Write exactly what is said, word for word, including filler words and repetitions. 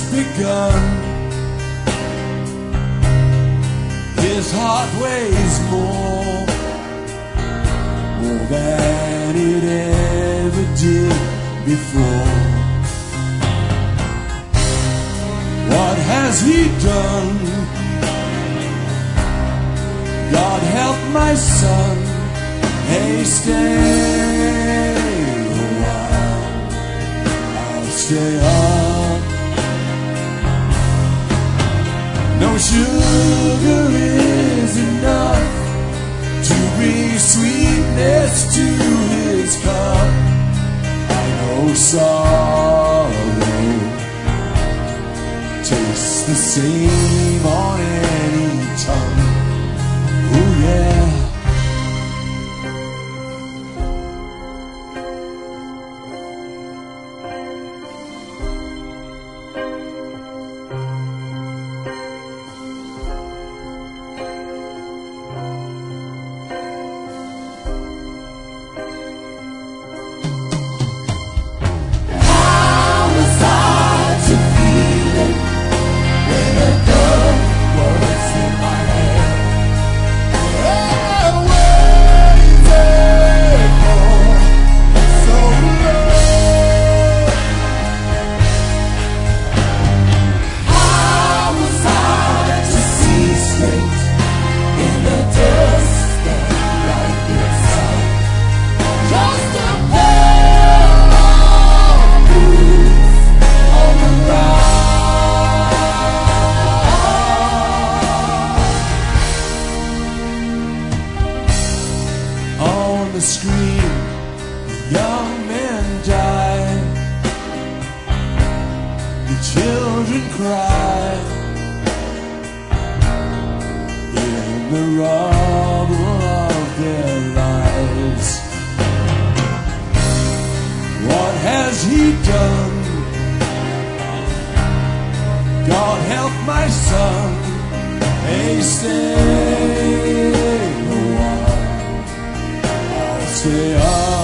begun. His heart weighs more, more than it ever did before. What has he done? God help my son. Hey, stay a while, I'll stay up. No sugar is enough to bring sweetness to his cup. I know sorrow tastes the same on any tongue. Oh yeah. The screen, young men die, the children cry in the rubble of their lives. What has he done? God help my son. Hey, stay a while, stay up.